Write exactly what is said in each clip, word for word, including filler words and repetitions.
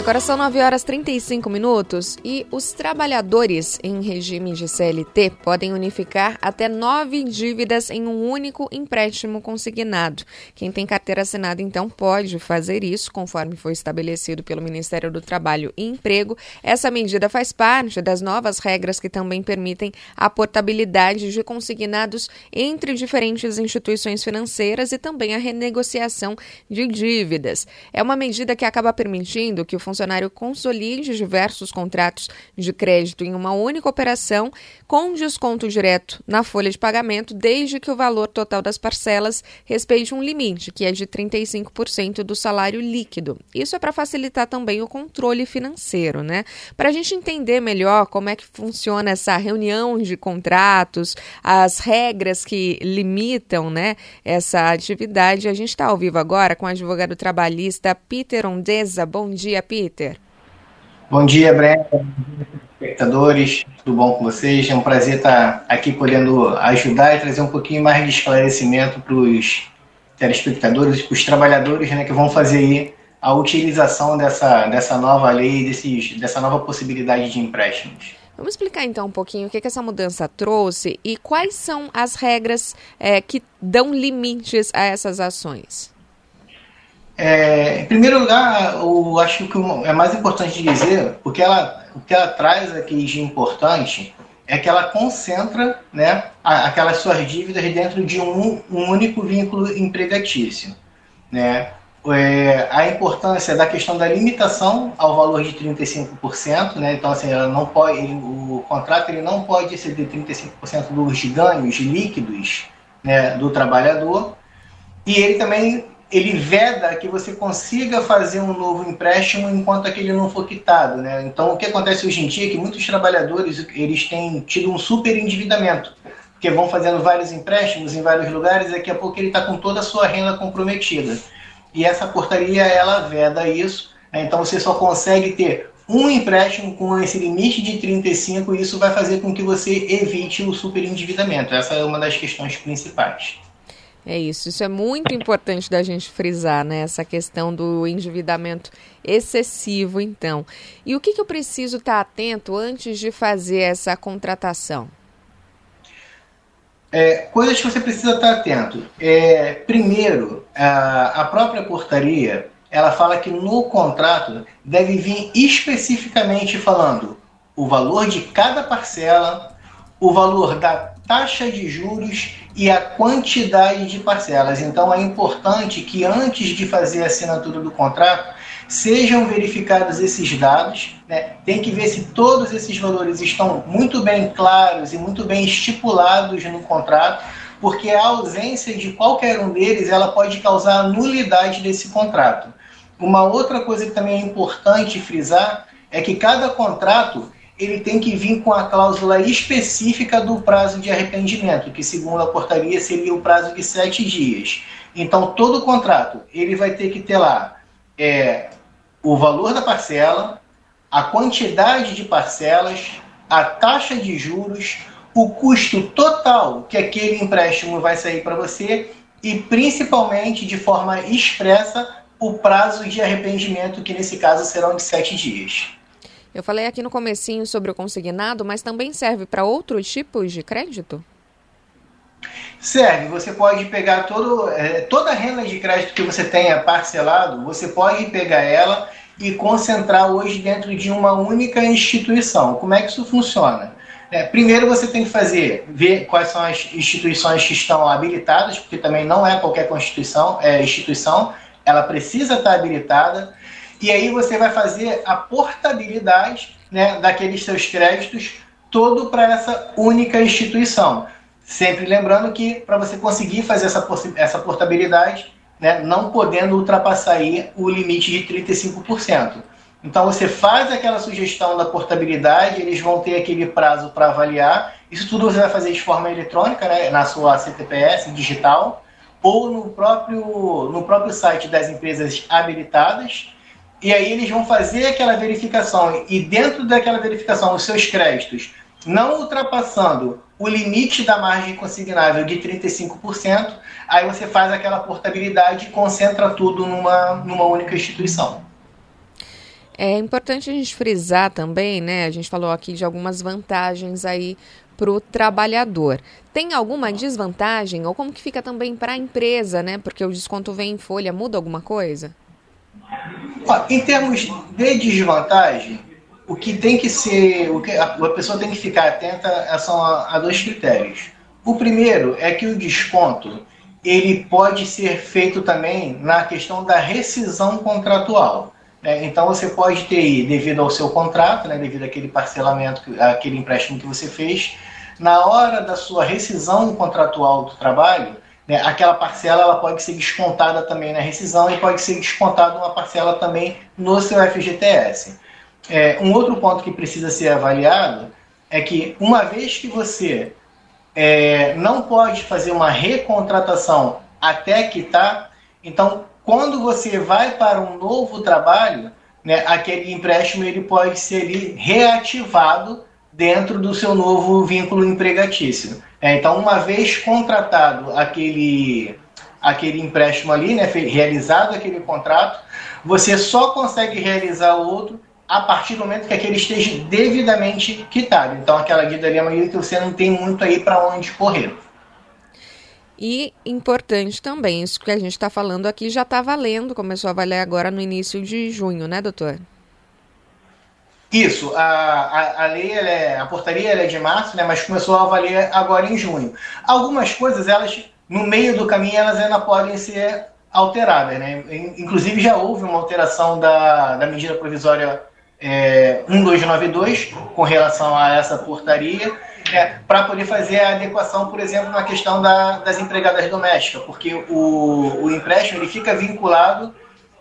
Agora são nove horas e trinta e cinco minutos e os trabalhadores em regime de C L T podem unificar até nove dívidas em um único empréstimo consignado. Quem tem carteira assinada, então, pode fazer isso, conforme foi estabelecido pelo Ministério do Trabalho e Emprego. Essa medida faz parte das novas regras que também permitem a portabilidade de consignados entre diferentes instituições financeiras e também a renegociação de dívidas. É uma medida que acaba permitindo que o funcionário consolide diversos contratos de crédito em uma única operação, com desconto direto na folha de pagamento, desde que o valor total das parcelas respeite um limite, que é de trinta e cinco por cento do salário líquido. Isso é para facilitar também o controle financeiro, né? Para a gente entender melhor como é que funciona essa reunião de contratos, as regras que limitam, né, essa atividade, a gente está ao vivo agora com o advogado trabalhista Peter Ondesa. Bom dia, Peter. Bom dia, Brenda. Bom dia, espectadores. Tudo bom com vocês? É um prazer estar aqui podendo ajudar e trazer um pouquinho mais de esclarecimento para os telespectadores, para os trabalhadores, né, que vão fazer aí a utilização dessa, dessa nova lei, desses, dessa nova possibilidade de empréstimos. Vamos explicar então um pouquinho o que, que essa mudança trouxe e quais são as regras é, que dão limites a essas ações. É, em primeiro lugar, eu acho que é mais importante dizer, o que ela, o que ela traz aqui de importante é que ela concentra, né, aquelas suas dívidas dentro de um, um único vínculo empregatício, né? É, a importância da questão da limitação ao valor de trinta e cinco por cento, né? Então, assim, ela não pode, ele, o contrato ele não pode exceder trinta e cinco por cento dos ganhos líquidos, né, do trabalhador, e ele também ele veda que você consiga fazer um novo empréstimo enquanto aquele não for quitado, né? Então, o que acontece hoje em dia é que muitos trabalhadores eles têm tido um super endividamento, porque vão fazendo vários empréstimos em vários lugares e daqui a pouco ele está com toda a sua renda comprometida. E essa portaria, ela veda isso, né? Então você só consegue ter um empréstimo com esse limite de trinta e cinco e isso vai fazer com que você evite o superendividamento. Essa é uma das questões principais. É isso, isso é muito importante da gente frisar, né? Essa questão do endividamento excessivo, então. E o que, que eu preciso estar atento antes de fazer essa contratação? É, coisas que você precisa estar atento. É, primeiro, a, a própria portaria, ela fala que no contrato deve vir especificamente falando o valor de cada parcela, o valor da taxa de juros e a quantidade de parcelas. Então é importante que antes de fazer a assinatura do contrato, sejam verificados esses dados, né? Tem que ver se todos esses valores estão muito bem claros e muito bem estipulados no contrato, porque a ausência de qualquer um deles ela pode causar a nulidade desse contrato. Uma outra coisa que também é importante frisar é que cada contrato ele tem que vir com a cláusula específica do prazo de arrependimento, que segundo a portaria seria o prazo de sete dias. Então todo contrato ele vai ter que ter lá é, o valor da parcela, a quantidade de parcelas, a taxa de juros, o custo total que aquele empréstimo vai sair para você e principalmente de forma expressa o prazo de arrependimento, que nesse caso serão de sete dias. Eu falei aqui no comecinho sobre o consignado, mas também serve para outros tipos de crédito? Serve, você pode pegar todo, é, toda a renda de crédito que você tenha parcelado, você pode pegar ela e concentrar hoje dentro de uma única instituição. Como é que isso funciona? É, primeiro você tem que fazer, ver quais são as instituições que estão habilitadas, porque também não é qualquer constituição, é, instituição, ela precisa estar habilitada, e aí você vai fazer a portabilidade, né, daqueles seus créditos todo para essa única instituição. Sempre lembrando que para você conseguir fazer essa, essa portabilidade, né, não podendo ultrapassar aí o limite de trinta e cinco por cento. Então você faz aquela sugestão da portabilidade, eles vão ter aquele prazo para avaliar. Isso tudo você vai fazer de forma eletrônica, né, na sua C T P S digital, ou no próprio, no próprio site das empresas habilitadas. E aí eles vão fazer aquela verificação, e dentro daquela verificação, os seus créditos, não ultrapassando o limite da margem consignável de trinta e cinco por cento, aí você faz aquela portabilidade e concentra tudo numa, numa única instituição. É importante a gente frisar também, né? A gente falou aqui de algumas vantagens aí para o trabalhador. Tem alguma desvantagem? Ou como que fica também para a empresa, né? Porque o desconto vem em folha, muda alguma coisa? Ó, em termos de desvantagem, o que tem que ser, o que a, a pessoa tem que ficar atenta são a, a dois critérios. O primeiro é que o desconto ele pode ser feito também na questão da rescisão contratual. Né? Então você pode ter, devido ao seu contrato, né, devido àquele parcelamento, àquele empréstimo que você fez, na hora da sua rescisão contratual do trabalho, né, aquela parcela ela pode ser descontada também na rescisão e pode ser descontada uma parcela também no seu F G T S. É, um outro ponto que precisa ser avaliado é que uma vez que você é, não pode fazer uma recontratação até quitar, então quando você vai para um novo trabalho, né, aquele empréstimo ele pode ser reativado dentro do seu novo vínculo empregatício. É, então, uma vez contratado aquele, aquele empréstimo ali, né, realizado aquele contrato, você só consegue realizar o outro a partir do momento que aquele esteja devidamente quitado. Então, aquela dívida ali é uma dívida que você não tem muito aí para onde correr. E importante também, isso que a gente está falando aqui já está valendo, começou a valer agora no início de junho, né, doutor? Isso, a, a, a lei, ela é, a portaria ela é de março, né, mas começou a valer agora em junho. Algumas coisas, elas, no meio do caminho, elas ainda podem ser alteradas, né? Inclusive já houve uma alteração da, da medida provisória é, um dois nove dois com relação a essa portaria, né, para poder fazer a adequação, por exemplo, na questão da, das empregadas domésticas, porque o, o empréstimo ele fica vinculado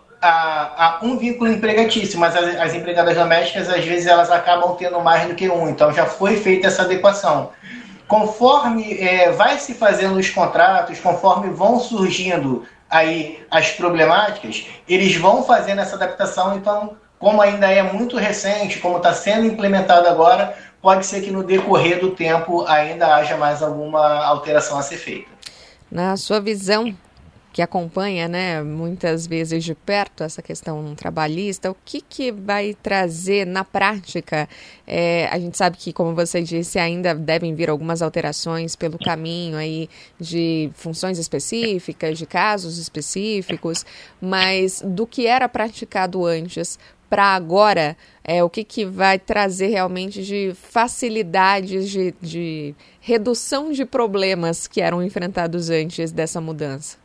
A, a um vínculo empregatício, mas as, as empregadas domésticas, às vezes, elas acabam tendo mais do que um. Então, já foi feita essa adequação. Conforme é, vai se fazendo os contratos, conforme vão surgindo aí as problemáticas, eles vão fazendo essa adaptação. Então, como ainda é muito recente, como está sendo implementado agora, pode ser que no decorrer do tempo ainda haja mais alguma alteração a ser feita. Na sua visão, que acompanha, né, muitas vezes de perto essa questão trabalhista, o que, que vai trazer na prática? É, a gente sabe que, como você disse, ainda devem vir algumas alterações pelo caminho aí de funções específicas, de casos específicos, mas do que era praticado antes para agora, é, o que, que vai trazer realmente de facilidades, de, de redução de problemas que eram enfrentados antes dessa mudança?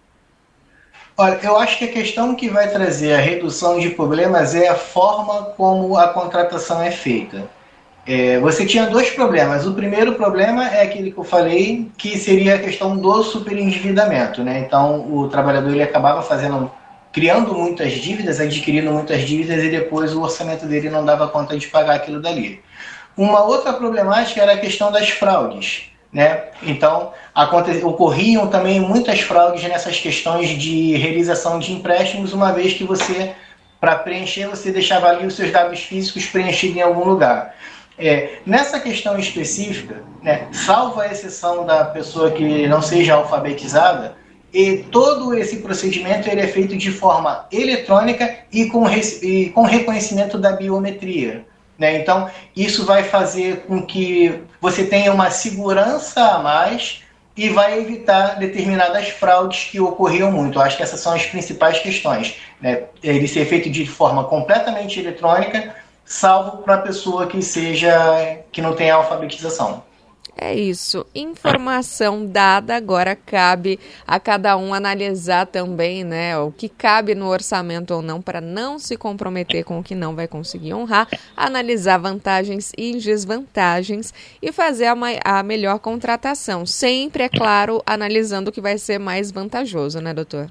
Olha, eu acho que a questão que vai trazer a redução de problemas é a forma como a contratação é feita. É, você tinha dois problemas. O primeiro problema é aquele que eu falei, que seria a questão do superendividamento, né? Então, o trabalhador ele acabava fazendo, criando muitas dívidas, adquirindo muitas dívidas e depois o orçamento dele não dava conta de pagar aquilo dali. Uma outra problemática era a questão das fraudes, né? Então, aconte... ocorriam também muitas fraudes nessas questões de realização de empréstimos, uma vez que você, para preencher, você deixava ali os seus dados físicos preenchidos em algum lugar. É, nessa questão específica, né, salvo a exceção da pessoa que não seja alfabetizada, e todo esse procedimento ele é feito de forma eletrônica e com, re... e com reconhecimento da biometria. Né? Então, isso vai fazer com que você tenha uma segurança a mais e vai evitar determinadas fraudes que ocorriam muito. Eu acho que essas são as principais questões. Né? Ele ser feito de forma completamente eletrônica, salvo para a pessoa que seja, que não tenha alfabetização. É isso. Informação dada, agora cabe a cada um analisar também, né, o que cabe no orçamento ou não, para não se comprometer com o que não vai conseguir honrar, analisar vantagens e desvantagens e fazer a, a melhor contratação. Sempre, é claro, analisando o que vai ser mais vantajoso, né, doutor?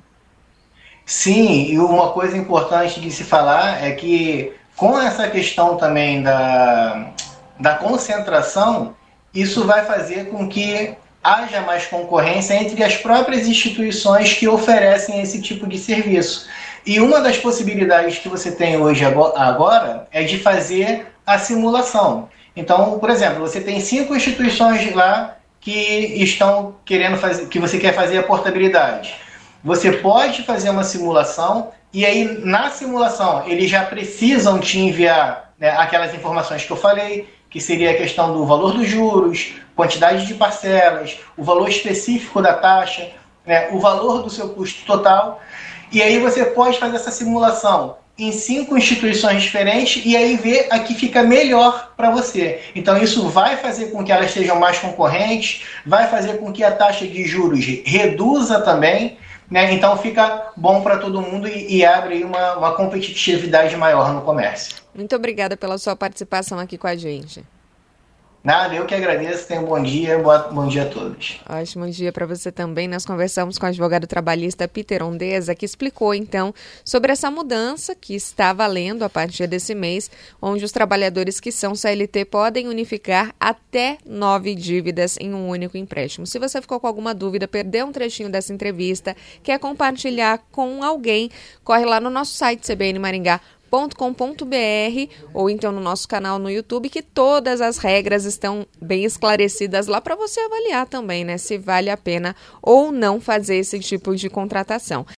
Sim, e uma coisa importante de se falar é que com essa questão também da, da concentração, isso vai fazer com que haja mais concorrência entre as próprias instituições que oferecem esse tipo de serviço. E uma das possibilidades que você tem hoje agora é de fazer a simulação. Então, por exemplo, você tem cinco instituições lá que estão querendo fazer, que você quer fazer a portabilidade. Você pode fazer uma simulação e aí na simulação eles já precisam te enviar, né, aquelas informações que eu falei, que seria a questão do valor dos juros, quantidade de parcelas, o valor específico da taxa, né, o valor do seu custo total, e aí você pode fazer essa simulação em cinco instituições diferentes e aí ver a que fica melhor para você. Então isso vai fazer com que elas sejam mais concorrentes, vai fazer com que a taxa de juros reduza também, né? Então fica bom para todo mundo e, e abre aí uma, uma competitividade maior no comércio. Muito obrigada pela sua participação aqui com a gente. Nada, eu que agradeço, tenha um bom dia, boa, bom dia a todos. Ótimo dia para você também. Nós conversamos com o advogado trabalhista Peter Ondesa, que explicou então sobre essa mudança que está valendo a partir desse mês, onde os trabalhadores que são C L T podem unificar até nove dívidas em um único empréstimo. Se você ficou com alguma dúvida, perdeu um trechinho dessa entrevista, quer compartilhar com alguém, corre lá no nosso site c b n maringá ponto com ponto b r ou então no nosso canal no YouTube, que todas as regras estão bem esclarecidas lá para você avaliar também, né, se vale a pena ou não fazer esse tipo de contratação.